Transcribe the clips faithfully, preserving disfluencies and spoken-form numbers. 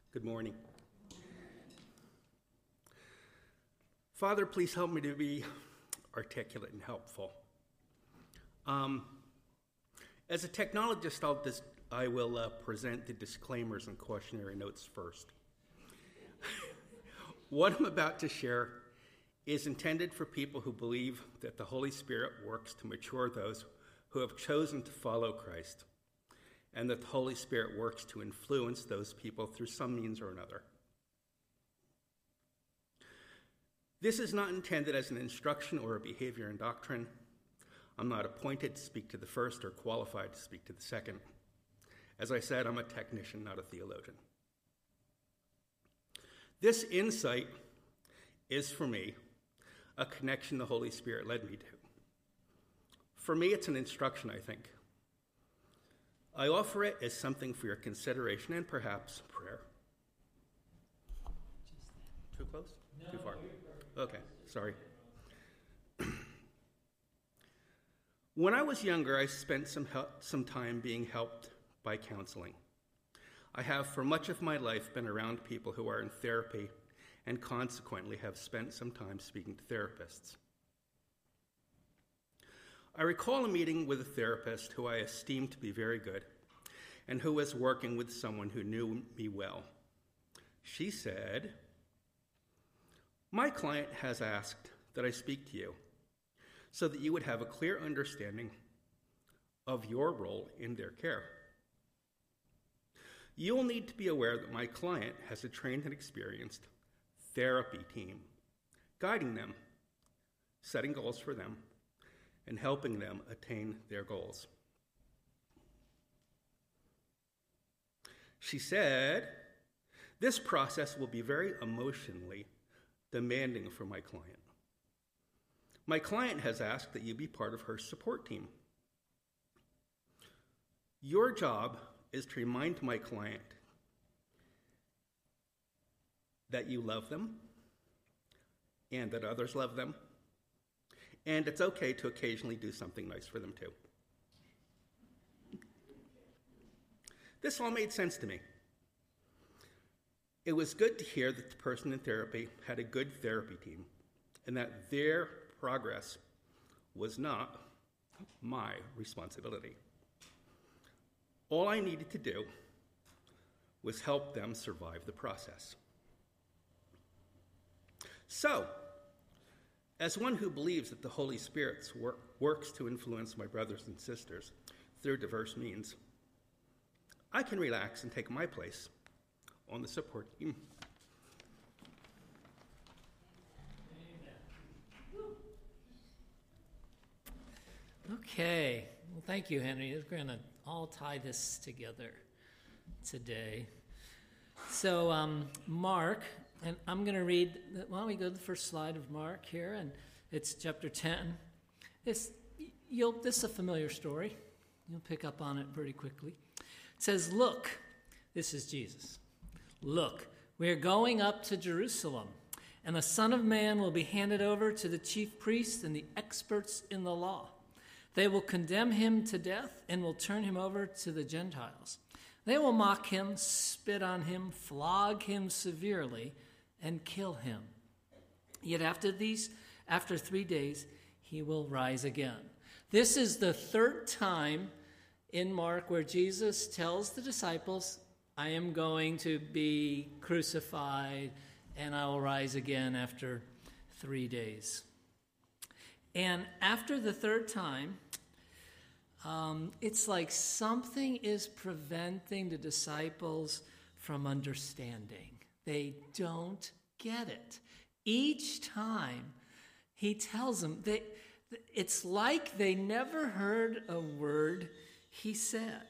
Good morning. Father, please help me to be articulate and helpful. Um, as a technologist, I'll dis- I will uh, present the disclaimers and cautionary notes first. What I'm about to share is intended for people who believe that the Holy Spirit works to mature those who have chosen to follow Christ, and that the Holy Spirit works to influence those people through some means or another. This is not intended as an instruction or a behavior and doctrine. I'm not appointed to speak to the first or qualified to speak to the second. As I said, I'm a technician, not a theologian. This insight is, for me, a connection the Holy Spirit led me to. For me, it's an instruction, I think. I offer it as something for your consideration and perhaps prayer. Too close? No, Too far? Okay, sorry. When I was younger, I spent some help, some time being helped by counseling. I have for much of my life been around people who are in therapy and consequently have spent some time speaking to therapists. I recall a meeting with a therapist who I esteemed to be very good and who was working with someone who knew me well. She said, "My client has asked that I speak to you so that you would have a clear understanding of your role in their care. You will need to be aware that my client has a trained and experienced therapy team, guiding them, setting goals for them, and helping them attain their goals." She said, "This process will be very emotionally demanding for my client. My client has asked that you be part of her support team. Your job is to remind my client that you love them and that others love them, and it's okay to occasionally do something nice for them too." This all made sense to me. It was good to hear that the person in therapy had a good therapy team and that their progress was not my responsibility. All I needed to do was help them survive the process. So, as one who believes that the Holy Spirit work, works to influence my brothers and sisters through diverse means, I can relax and take my place on the support team. Okay, well, thank you, Henry. We're going to all tie this together today. So, um, Mark, and I'm going to read, why don't we go to the first slide of Mark here, and it's chapter ten. This, you'll, this is a familiar story. You'll pick up on it pretty quickly. It says, "Look," this is Jesus, "look, we are going up to Jerusalem, and the Son of Man will be handed over to the chief priests and the experts in the law. They will condemn him to death and will turn him over to the Gentiles. They will mock him, spit on him, flog him severely, and kill him. Yet after these, after three days, he will rise again." This is the third time in Mark where Jesus tells the disciples, "I am going to be crucified and I will rise again after three days. And after the third time, um, it's like something is preventing the disciples from understanding. They don't get it. Each time he tells them, they, it's like they never heard a word he said.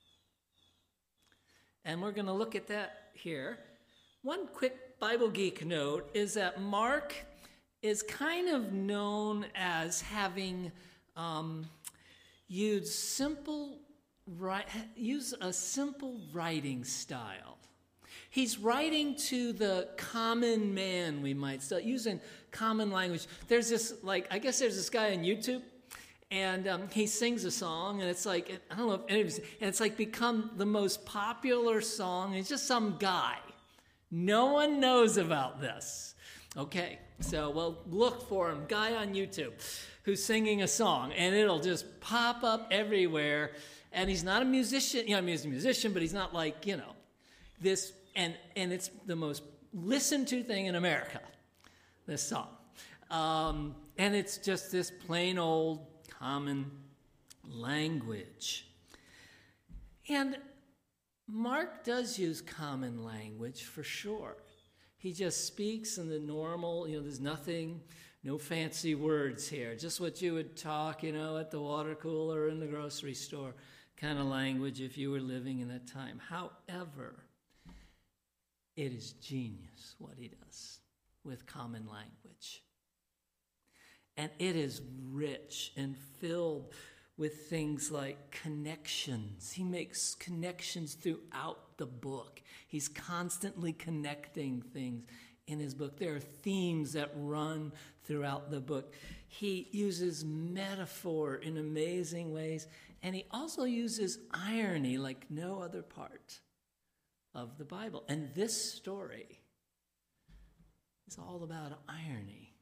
And we're going to look at that here. One quick Bible geek note is that Mark is kind of known as having um, used simple, use a simple writing style. He's writing to the common man, we might say, using common language. There's this, like, I guess there's this guy on YouTube, and um, he sings a song, and it's like, I don't know if anybody's, and it's like become the most popular song. It's just some guy. No one knows about this. Okay, so well, look for him, guy on YouTube who's singing a song, and it'll just pop up everywhere. And he's not a musician, you know, I mean, he's a musician, but he's not like, you know, this, and, and it's the most listened to thing in America, this song. Um, and it's just this plain old common language. And Mark does use common language for sure. He just speaks in the normal, you know, there's nothing, no fancy words here, just what you would talk, you know, at the water cooler or in the grocery store kind of language if you were living in that time. However, it is genius what he does with common language. And it is rich and filled with things like connections. He makes connections throughout the book. He's constantly connecting things in his book. There are themes that run throughout the book. He uses metaphor in amazing ways, and he also uses irony like no other part of the Bible. And this story is all about irony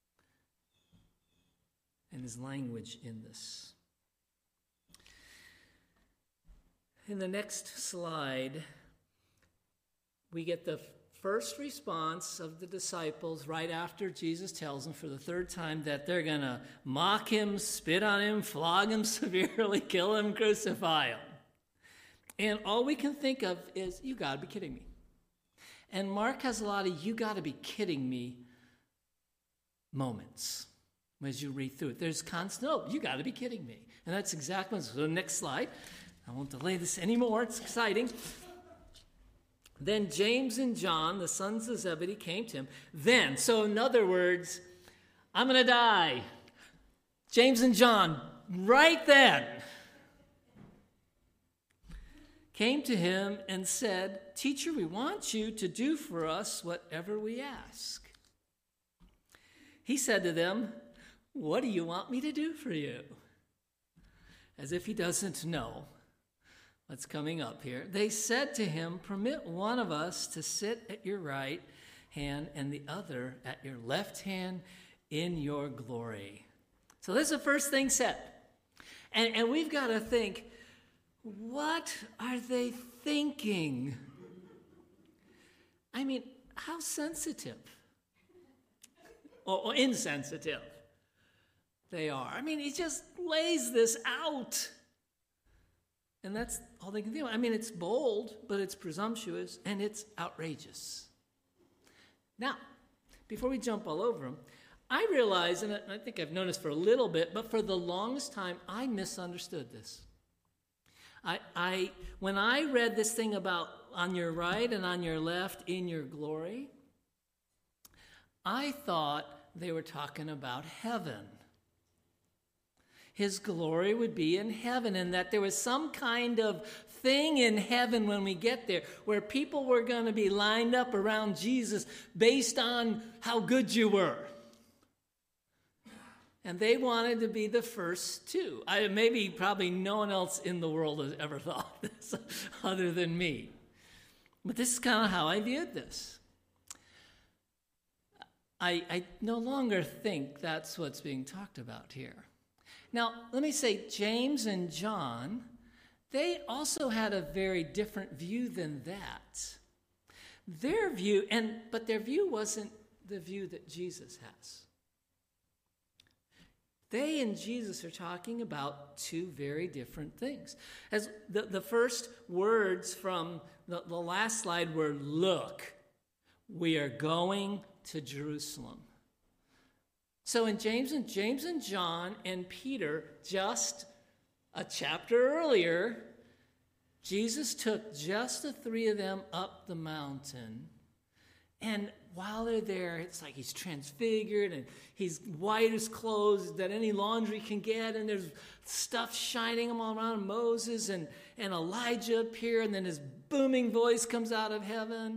and his language in this. In the next slide, we get the first response of the disciples right after Jesus tells them for the third time that they're going to mock him, spit on him, flog him severely, kill him, crucify him. And all we can think of is, you got to be kidding me. And Mark has a lot of you got to be kidding me moments as you read through it. There's constant, oh, you got to be kidding me. And that's exactly, so the next slide. I won't delay this anymore. It's exciting. Then James and John, the sons of Zebedee, came to him. Then, so in other words, I'm going to die. James and John, right then, came to him and said, "Teacher, we want you to do for us whatever we ask." He said to them, "What do you want me to do for you?" As if he doesn't know what's coming up here. They said to him, "Permit one of us to sit at your right hand and the other at your left hand in your glory." So this is the first thing said. And, and we've got to think, what are they thinking? I mean, how sensitive or, or insensitive they are. I mean, he just lays this out. And that's all they can do. I mean, it's bold, but it's presumptuous, and it's outrageous. Now, before we jump all over them, I realize, and I think I've known this for a little bit, but for the longest time, I misunderstood this. I, I, when I read this thing about on your right and on your left in your glory, I thought they were talking about heaven. His glory would be in heaven, and that there was some kind of thing in heaven when we get there where people were going to be lined up around Jesus based on how good you were. And they wanted to be the first too. I, maybe probably no one else in the world has ever thought this other than me. But this is kind of how I viewed this. I, I no longer think that's what's being talked about here. Now, let me say, James and John, they also had a very different view than that. Their view, and but their view wasn't the view that Jesus has. They and Jesus are talking about two very different things. As the, the first words from the, the last slide were, "Look, we are going to Jerusalem." So in James and James and John and Peter, just a chapter earlier, Jesus took just the three of them up the mountain. And while they're there, it's like he's transfigured and he's white as clothes that any laundry can get. And there's stuff shining all around Moses, and, and Elijah appear. And then his booming voice comes out of heaven.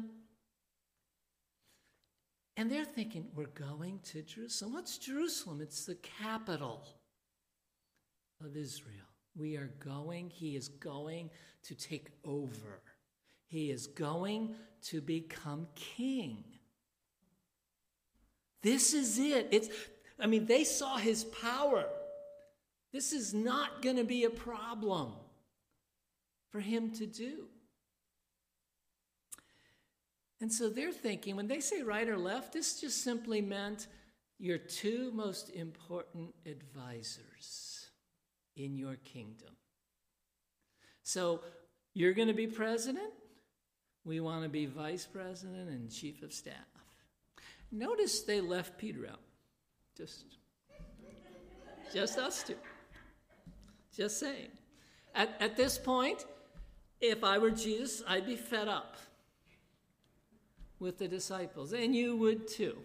And they're thinking, we're going to Jerusalem. What's Jerusalem? It's the capital of Israel. We are going, he is going to take over. He is going to become king. This is it. It's, I mean, they saw his power. This is not going to be a problem for him to do. And so they're thinking, when they say right or left, this just simply meant your two most important advisors in your kingdom. So you're going to be president. We want to be vice president and chief of staff. Notice they left Peter out. Just, just us two. Just saying. At, at this point, if I were Jesus, I'd be fed up with the disciples, and you would too.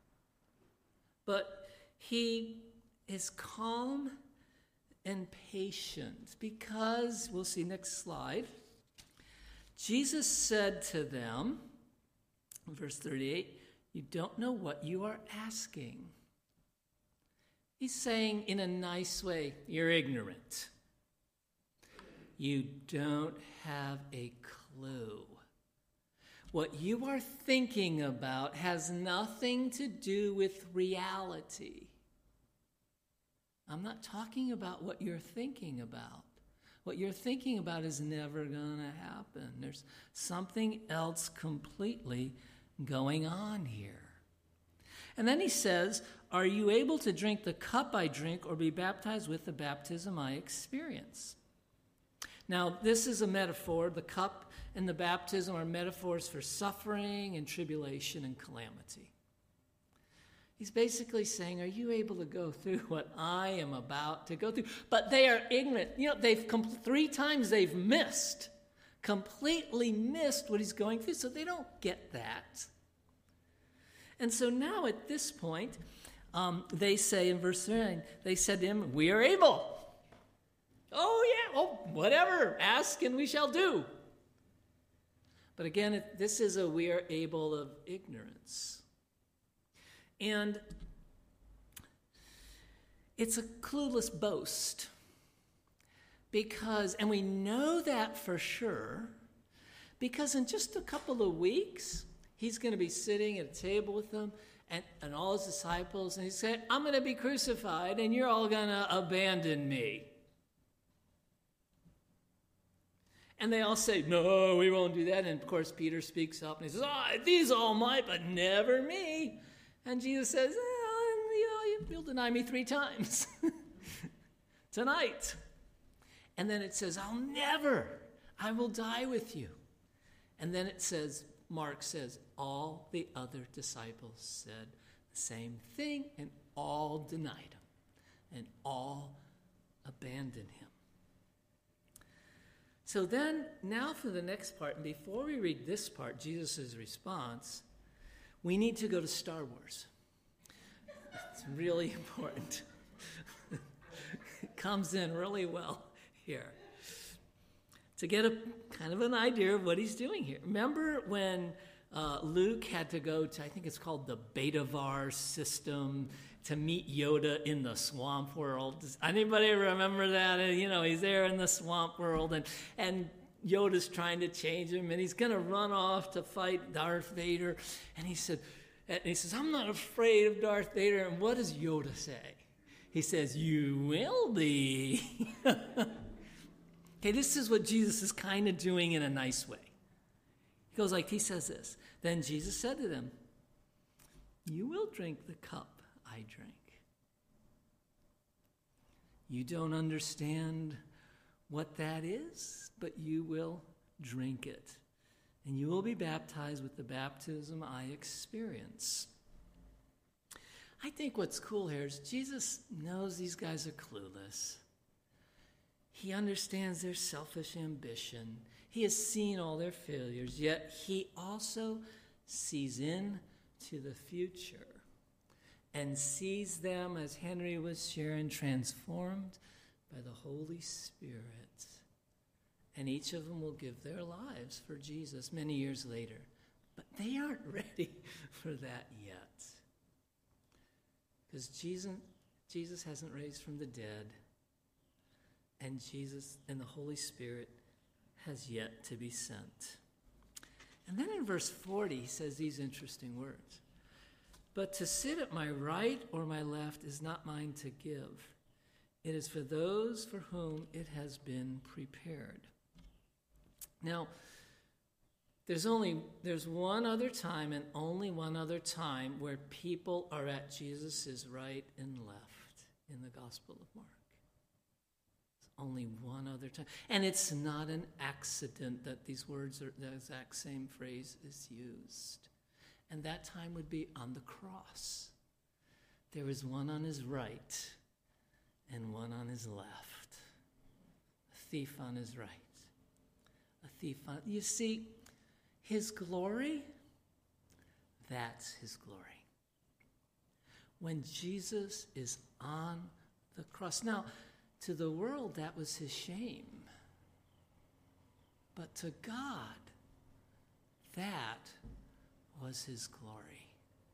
But he is calm and patient because, we'll see next slide, Jesus said to them, verse thirty-eight, you don't know what you are asking. He's saying in a nice way, you're ignorant. You don't have a clue. What you are thinking about has nothing to do with reality. I'm not talking about what you're thinking about. What you're thinking about is never going to happen. There's something else completely going on here. And then he says, are you able to drink the cup I drink or be baptized with the baptism I experience? Now, this is a metaphor. The cup and the baptism are metaphors for suffering and tribulation and calamity. He's basically saying, are you able to go through what I am about to go through? But they are ignorant. You know, they've com- three times they've missed, completely missed what he's going through, so they don't get that. And so now at this point, um, they say in verse nine, they said to him, we are able. Oh, yeah, oh, whatever, ask and we shall do. But again, it, this is a we are able of ignorance. And it's a clueless boast. Because, and we know that for sure, because in just a couple of weeks, he's going to be sitting at a table with them and, and all his disciples, and he said, I'm going to be crucified, and you're all going to abandon me. And they all say, no, we won't do that. And of course, Peter speaks up and he says, oh, these all might, but never me. And Jesus says, oh, you'll deny me three times tonight. And then it says, I'll never, I will die with you. And then it says, Mark says, all the other disciples said the same thing, and all denied him, and all abandoned him. So then, now for the next part, and before we read this part, Jesus' response, we need to go to Star Wars. It's really important. It comes in really well here. To get a kind of an idea of what he's doing here. Remember when uh, Luke had to go to, I think it's called the Betavar system, to meet Yoda in the swamp world? Does anybody remember that? You know, he's there in the swamp world, and, and Yoda's trying to change him, and he's going to run off to fight Darth Vader. And he said, and he says, I'm not afraid of Darth Vader. And what does Yoda say? He says, you will be. Okay, this is what Jesus is kind of doing in a nice way. He goes like, he says this. Then Jesus said to them, you will drink the cup I drink. You don't understand what that is, but you will drink it. And you will be baptized with the baptism I experience. I think what's cool here is Jesus knows these guys are clueless. He understands their selfish ambition. He has seen all their failures, yet he also sees into the future and sees them, as Henry was sharing, transformed by the Holy Spirit. And each of them will give their lives for Jesus many years later. But they aren't ready for that yet. Because Jesus, Jesus hasn't raised from the dead. And Jesus and the Holy Spirit has yet to be sent. And then in verse forty, he says these interesting words. But to sit at my right or my left is not mine to give. It is for those for whom it has been prepared. Now, there's only there's one other time and only one other time where people are at Jesus' right and left in the Gospel of Mark. There's only one other time. And it's not an accident that these words are the exact same phrase is used. And that time would be on the cross. There was one on his right and one on his left. A thief on his right. A thief on... You see, his glory, that's his glory. When Jesus is on the cross. Now, to the world, that was his shame. But to God, that was his glory.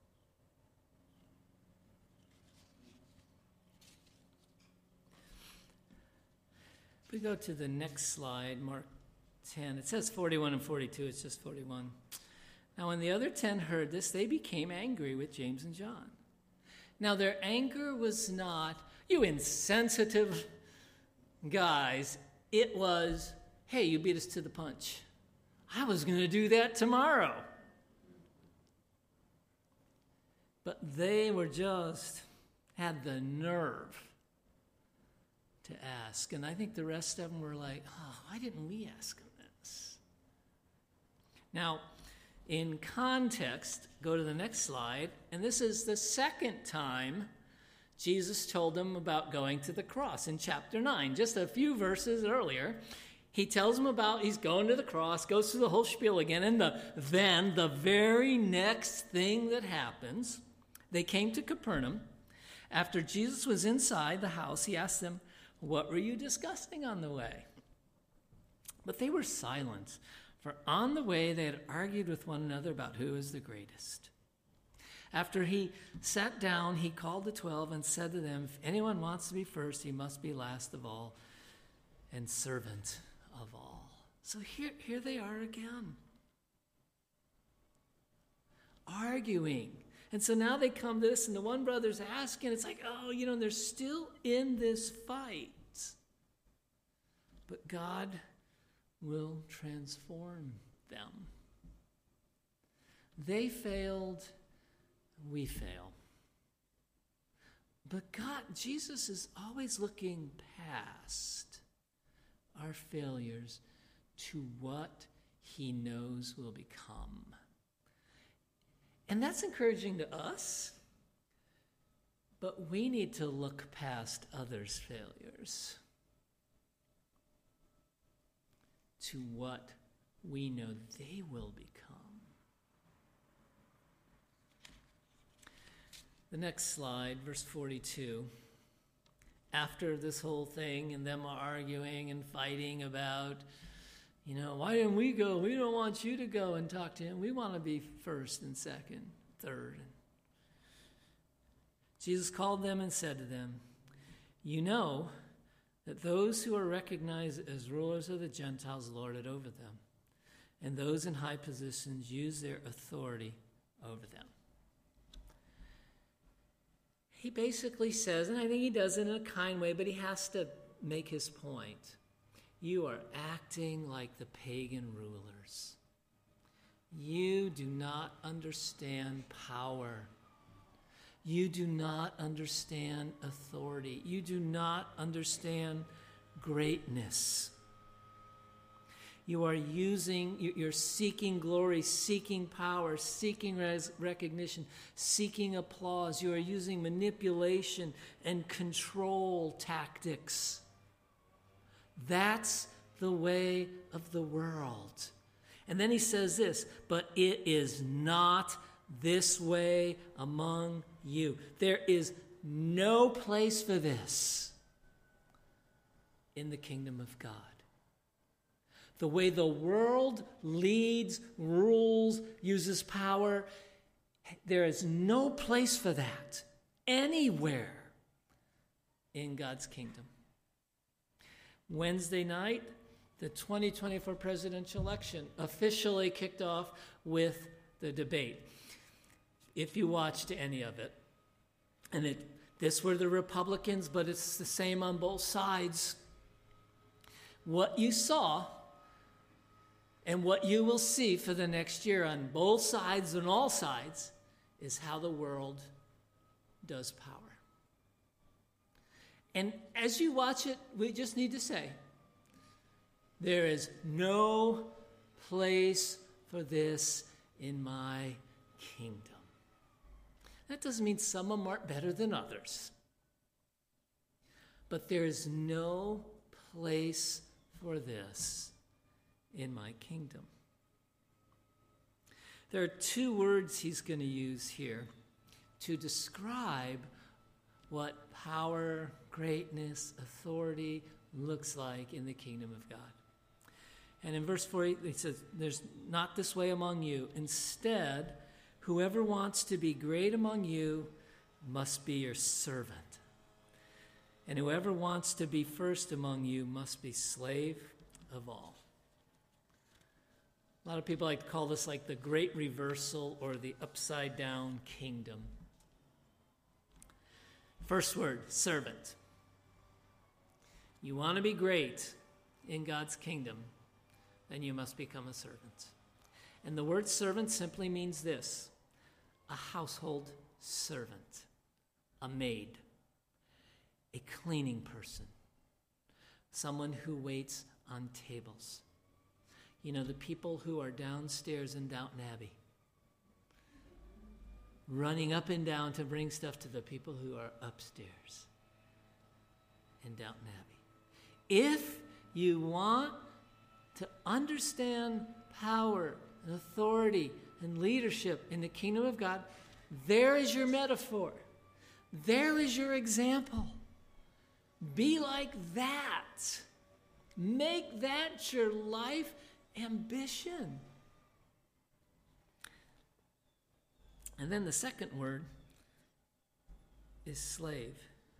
We go to the next slide, Mark ten. It says forty-one and forty-two. It's just forty-one. Now, when the other ten heard this, they became angry with James and John. Now, their anger was not, you insensitive guys. It was, hey, you beat us to the punch. I was going to do that tomorrow. But they were just, had the nerve to ask. And I think the rest of them were like, oh, why didn't we ask them this? Now, in context, go to the next slide. And this is the second time Jesus told them about going to the cross in chapter nine. Just a few verses earlier, he tells them about he's going to the cross, goes through the whole spiel again. And the, then the very next thing that happens, they came to Capernaum. After Jesus was inside the house, he asked them, what were you discussing on the way? But they were silent, for on the way they had argued with one another about who is the greatest. After he sat down, he called the twelve and said to them, if anyone wants to be first, he must be last of all and servant of all. So here, here they are again, arguing. And so now they come to this, and the one brother's asking, it's like, oh, you know, they're still in this fight. But God will transform them. They failed, we fail. But God, Jesus is always looking past our failures to what he knows will become. And that's encouraging to us, but we need to look past others' failures to what we know they will become. The next slide, verse forty-two. After this whole thing and them arguing and fighting about, you know, why didn't we go? We don't want you to go and talk to him. We want to be first and second, third. Jesus called them and said to them, you know that those who are recognized as rulers of the Gentiles lord it over them, and those in high positions use their authority over them. He basically says, and I think he does it in a kind way, but he has to make his point. You are acting like the pagan rulers. You do not understand power. You do not understand authority. You do not understand greatness. You are using, you're seeking glory, seeking power, seeking res- recognition, seeking applause. You are using manipulation and control tactics. That's the way of the world. And then he says this, but it is not this way among you. There is no place for this in the kingdom of God. The way the world leads, rules, uses power, there is no place for that anywhere in God's kingdom. Wednesday night, the twenty twenty-four presidential election officially kicked off with the debate, if you watched any of it. And it, this were the Republicans, but it's the same on both sides. What you saw and what you will see for the next year on both sides and all sides is how the world does power. And as you watch it, we just need to say, there is no place for this in my kingdom. That doesn't mean some of them aren't better than others. But there is no place for this in my kingdom. There are two words he's going to use here to describe what power, greatness, authority looks like in the kingdom of God. And in verse four, he says, there's not this way among you. Instead, whoever wants to be great among you must be your servant. And whoever wants to be first among you must be slave of all. A lot of people like to call this like the great reversal or the upside down kingdom. First word, servant. You want to be great in God's kingdom, then you must become a servant. And the word servant simply means this: a household servant, a maid, a cleaning person, someone who waits on tables. You know, the people who are downstairs in Downton Abbey, running up and down to bring stuff to the people who are upstairs in Downton Abbey. If you want to understand power and authority and leadership in the kingdom of God, there is your metaphor. There is your example. Be like that. Make that your life ambition. And then the second word is slave.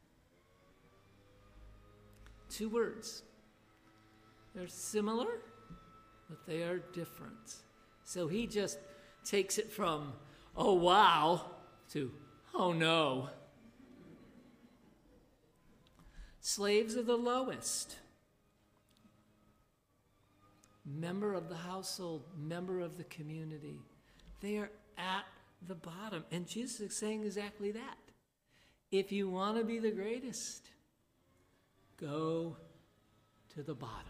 Two words. They're similar, but they are different. So he just takes it from, oh wow, to, oh no. Slaves are the lowest. Member of the household, member of the community. They are at the bottom. And Jesus is saying exactly that. If you want to be the greatest, go to the bottom.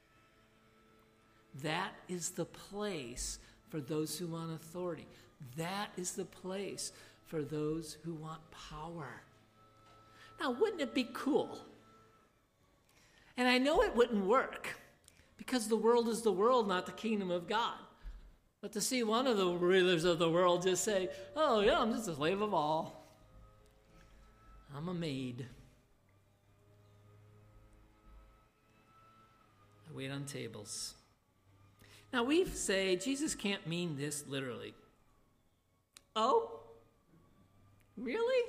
That is the place for those who want authority. That is the place for those who want power. Now, wouldn't it be cool? And I know it wouldn't work, because the world is the world, not the kingdom of God. But to see one of the rulers of the world just say, oh yeah, I'm just a slave of all. I'm a maid. I wait on tables. Now we say Jesus can't mean this literally. Oh? Really?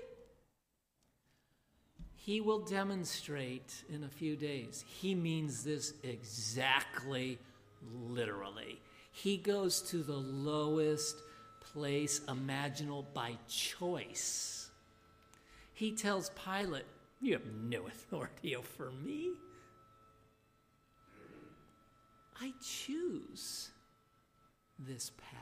He will demonstrate in a few days. He means this exactly literally. He goes to the lowest place imaginable by choice. He tells Pilate, you have no authority over me. I choose this path.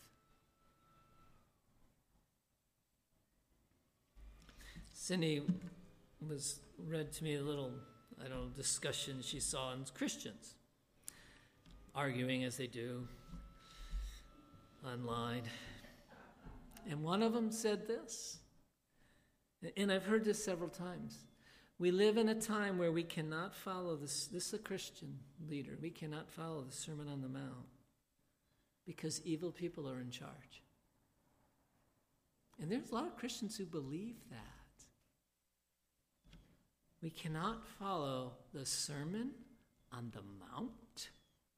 Cindy was read to me a little, I don't know, discussion she saw in Christians, arguing as they do online. And one of them said this, and I've heard this several times. We live in a time where we cannot follow this. This is a Christian leader. We cannot follow the Sermon on the Mount because evil people are in charge. And there's a lot of Christians who believe that. We cannot follow the Sermon on the Mount.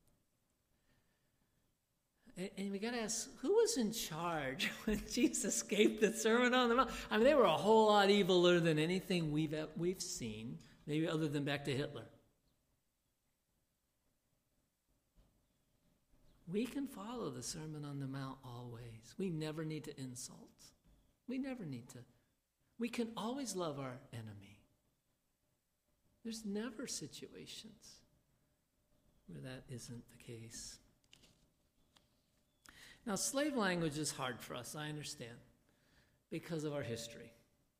And, and we got to ask, who was in charge when Jesus gave the Sermon on the Mount? I mean, they were a whole lot eviler than anything we've we've seen, maybe other than back to Hitler. we can follow the Sermon on the Mount always. We never need to insult. We never need to. We can always love our enemy. There's never situations where that isn't the case. Now, slave language is hard for us, I understand, because of our history.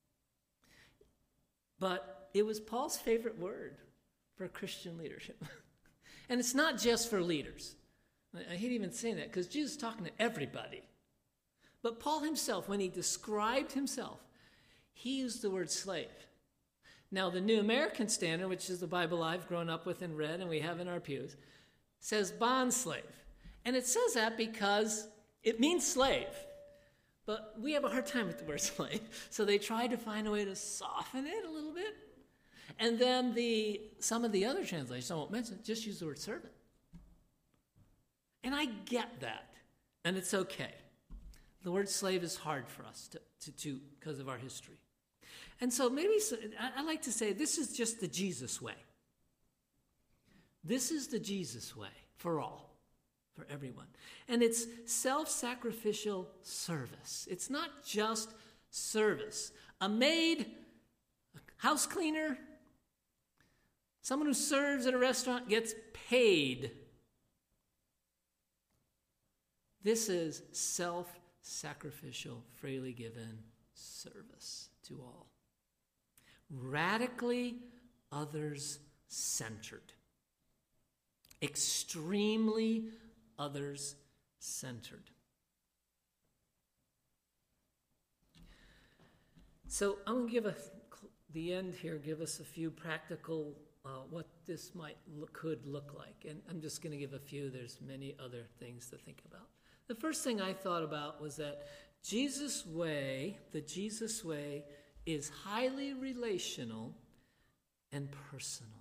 But it was Paul's favorite word for Christian leadership. And it's not just for leaders. I hate even saying that because Jesus is talking to everybody. But Paul himself, when he described himself, he used the word slave. Now, the New American Standard, which is the Bible I've grown up with and read and we have in our pews, says bond slave. And it says that because it means slave. But we have a hard time with the word slave. So they tried to find a way to soften it a little bit. And then the some of the other translations, I won't mention, just use the word servant. And I get that. And it's okay. The word slave is hard for us to, to, to because of our history. And so maybe, I like to say, this is just the Jesus way. This is the Jesus way for all, for everyone. And it's self-sacrificial service. It's not just service. A maid, a house cleaner, someone who serves at a restaurant gets paid. This is self-sacrificial, freely given service to all. Radically others-centered. Extremely others-centered. So I'm going to give a, the end here, give us a few practical, uh, what this might look, could look like. And I'm just going to give a few. There's many other things to think about. The first thing I thought about was that Jesus' way, the Jesus way, is highly relational and personal.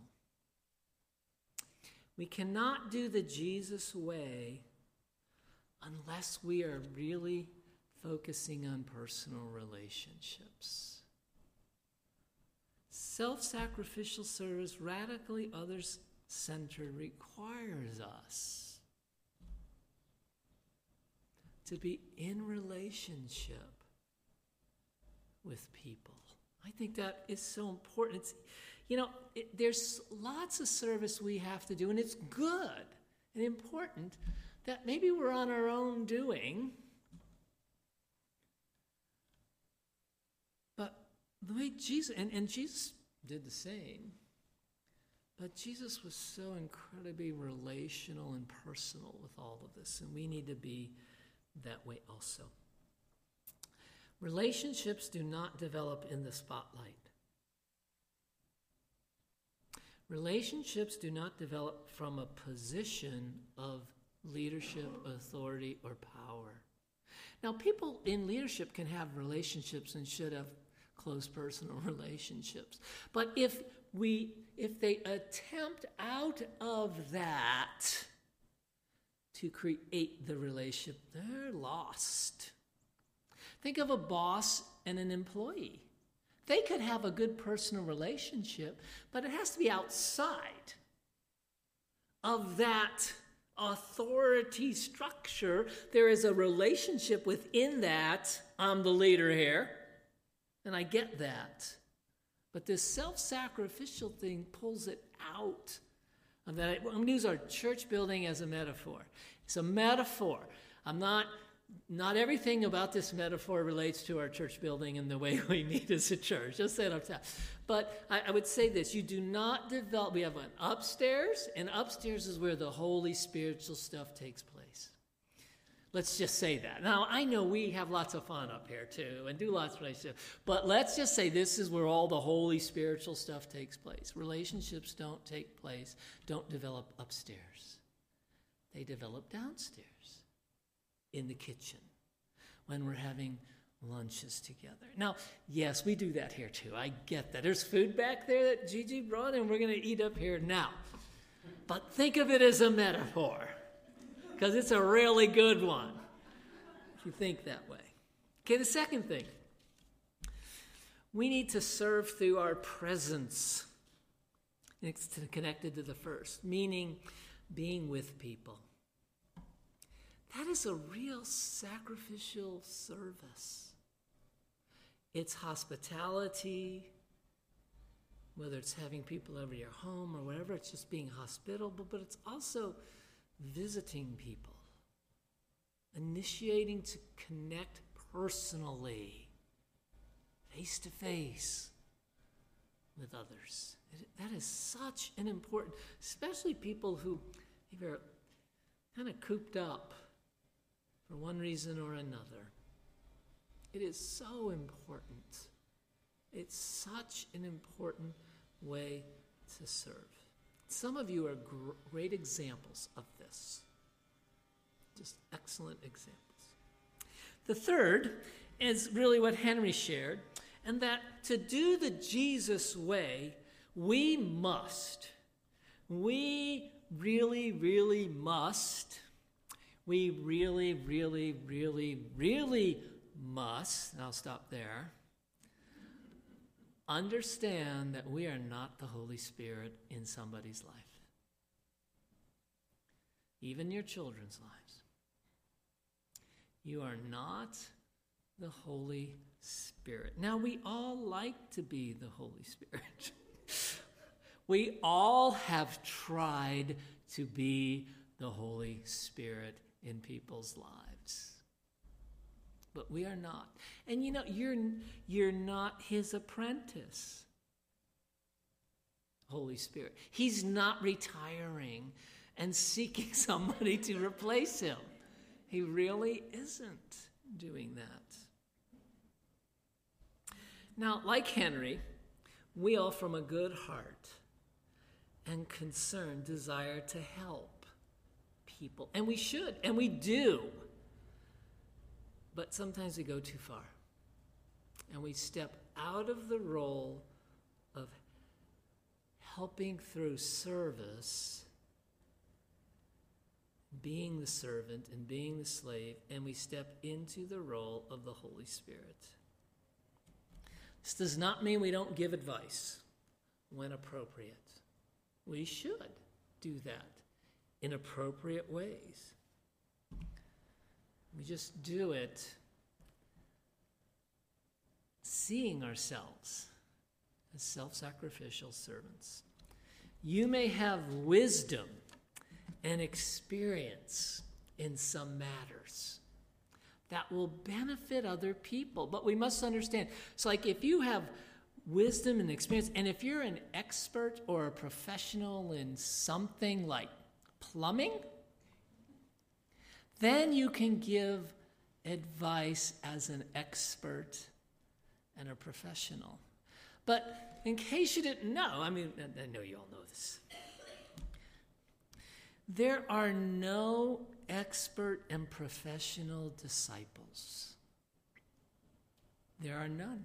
We cannot do the Jesus way unless we are really focusing on personal relationships. Self-sacrificial service, radically others-centered, requires us to be in relationship with people. I think that is so important. It's, you know, it, there's lots of service we have to do, and it's good and important that maybe we're on our own doing. But the way Jesus, and, and Jesus did the same, but Jesus was so incredibly relational and personal with all of this, and we need to be that way also. Relationships do not develop in the spotlight. Relationships do not develop from a position of leadership, authority, or power. Now, people in leadership can have relationships and should have close personal relationships. But if we, if they attempt out of that to create the relationship, they're lost. Think of a boss and an employee. They could have a good personal relationship, but it has to be outside of that authority structure. There is a relationship within that. I'm the leader here, and I get that. But this self-sacrificial thing pulls it out of that. I'm going to use our church building as a metaphor. It's a metaphor. I'm not... Not everything about this metaphor relates to our church building and the way we meet as a church. Just say it up top. But I, I would say this. You do not develop. We have an upstairs, and upstairs is where the holy spiritual stuff takes place. Let's just say that. Now, I know we have lots of fun up here, too, and do lots of relationships. But let's just say this is where all the holy spiritual stuff takes place. Relationships don't take place, don't develop upstairs. They develop downstairs. In the kitchen, when we're having lunches together. Now, yes, we do that here too. I get that. There's food back there that Gigi brought, and we're going to eat up here now. But think of it as a metaphor, because it's a really good one, if you think that way. Okay, the second thing. We need to serve through our presence. It's connected to the first, meaning being with people. That is a real sacrificial service. It's hospitality, whether it's having people over your home or whatever, it's just being hospitable, but it's also visiting people, initiating to connect personally, face to face with others. It, that is such an important, especially people who maybe are kind of cooped up for one reason or another. It is so important. It's such an important way to serve. Some of you are gr- great examples of this. Just excellent examples. The third is really what Henry shared, and that to do the Jesus way, we must, we really, really must, we really, really, really, really must, and I'll stop there, understand that we are not the Holy Spirit in somebody's life. Even your children's lives. You are not the Holy Spirit. Now, we all like to be the Holy Spirit. We all have tried to be the Holy Spirit in people's lives. But we are not. And you know, you're, you're not his apprentice, Holy Spirit. He's not retiring and seeking somebody to replace him. He really isn't doing that. Now, like Henry, we all from a good heart and concern desire to help people. And we should, and we do. But sometimes we go too far. And we step out of the role of helping through service, being the servant and being the slave, and we step into the role of the Holy Spirit. This does not mean we don't give advice when appropriate. We should do that in appropriate ways. We just do it seeing ourselves as self-sacrificial servants. You may have wisdom and experience in some matters that will benefit other people, but we must understand. It's like if you have wisdom and experience, and if you're an expert or a professional in something like plumbing, then you can give advice as an expert and a professional. But in case you didn't know, I mean, I know you all know this. There are no expert and professional disciples. There are none.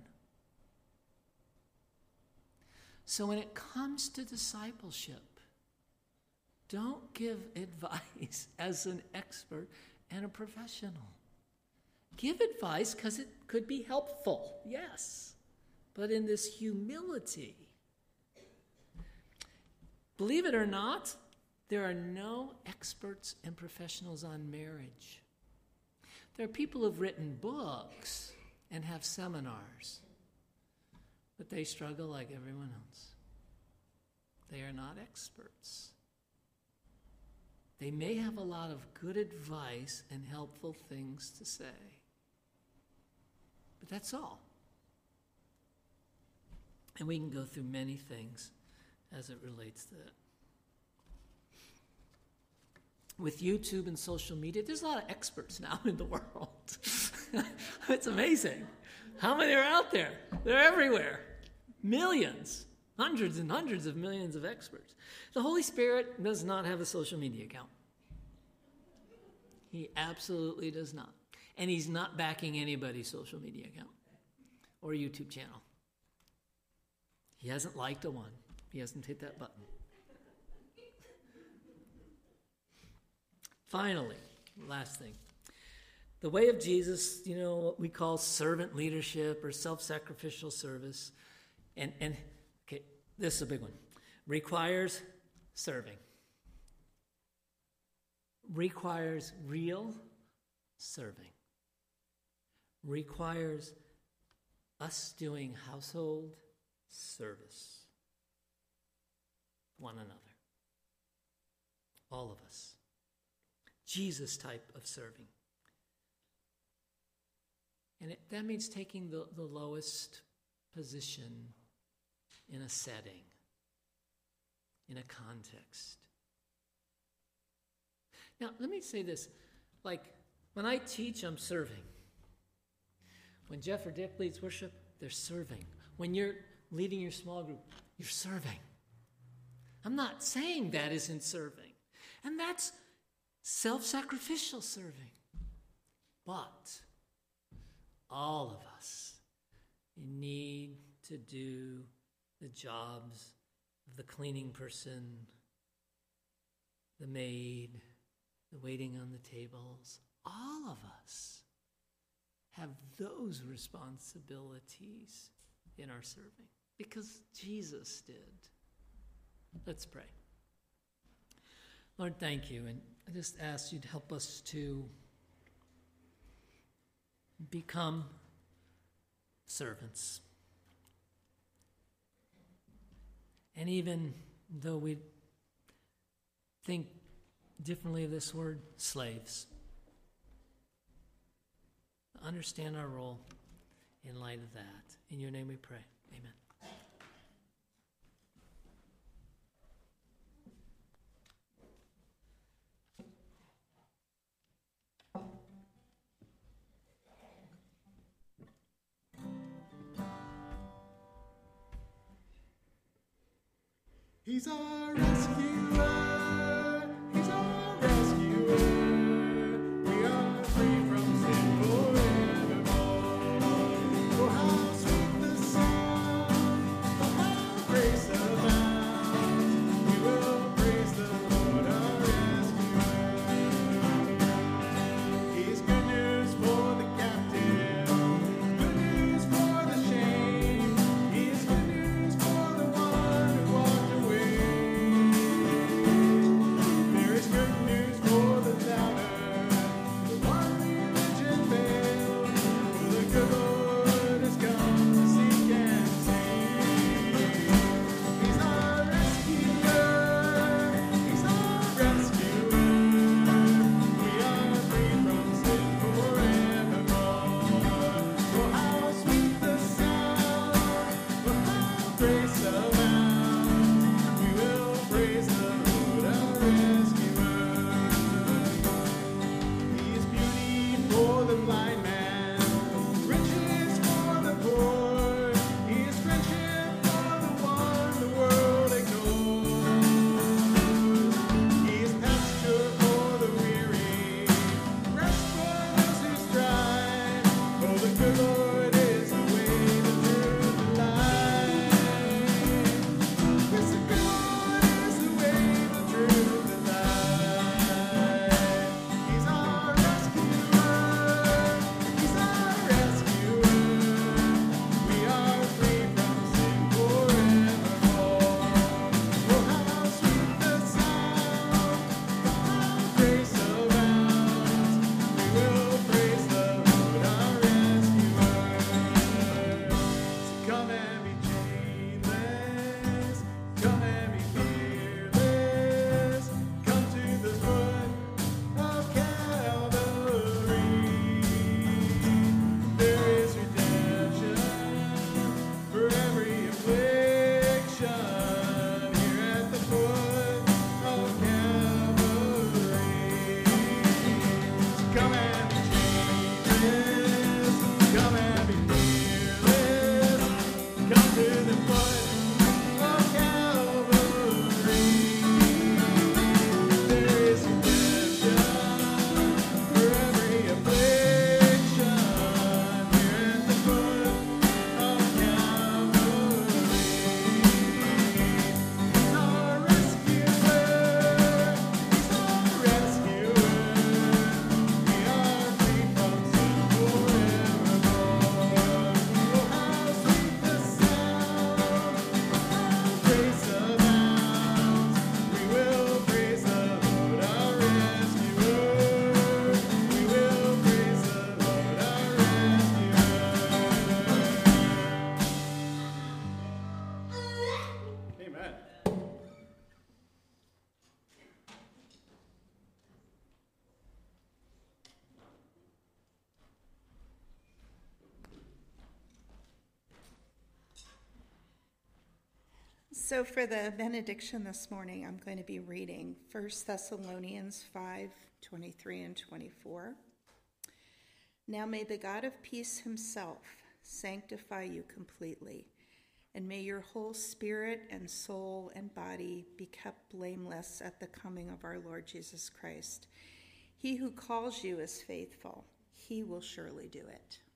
So when it comes to discipleship, don't give advice as an expert and a professional. Give advice because it could be helpful, yes, but in this humility. Believe it or not, there are no experts and professionals on marriage. There are people who have written books and have seminars, but they struggle like everyone else. They are not experts. They may have a lot of good advice and helpful things to say, but that's all. And we can go through many things as it relates to that. With YouTube and social media, there's a lot of experts now in the world. It's amazing. How many are out there? They're everywhere. Millions, hundreds and hundreds of millions of experts. The Holy Spirit does not have a social media account. He absolutely does not. And he's not backing anybody's social media account or YouTube channel. He hasn't liked a one. He hasn't hit that button. Finally, last thing. The way of Jesus, you know, what we call servant leadership or self-sacrificial service. And, and okay, this is a big one. Requires serving. Requires real serving requires us doing household service. One another. All of us. Jesus type of serving. And it, that means taking the, the lowest position in a setting, in a context. Now, let me say this. Like, when I teach, I'm serving. When Jeff or Dick leads worship, they're serving. When you're leading your small group, you're serving. I'm not saying that isn't serving. And that's self-sacrificial serving. But all of us need to do the jobs of the cleaning person, the maid, the waiting on the tables. All of us have those responsibilities in our serving because Jesus did. Let's pray. Lord, thank you. And I just ask you to help us to become servants. And even though we think differently of this word, slaves, understand our role in light of that. In your name we pray. Amen. He's our rescuer, he's our rescuer, we are free from sin forevermore. Oh, how sweet the sound, oh, how grace abounds, we will praise the Lord our rescuer. He's good news for the captive, good news for the shame, he's good news for the one who walked away. So for the benediction this morning, I'm going to be reading First Thessalonians five, twenty-three and twenty-four. Now may the God of peace himself sanctify you completely, and may your whole spirit and soul and body be kept blameless at the coming of our Lord Jesus Christ. He who calls you is faithful. He will surely do it.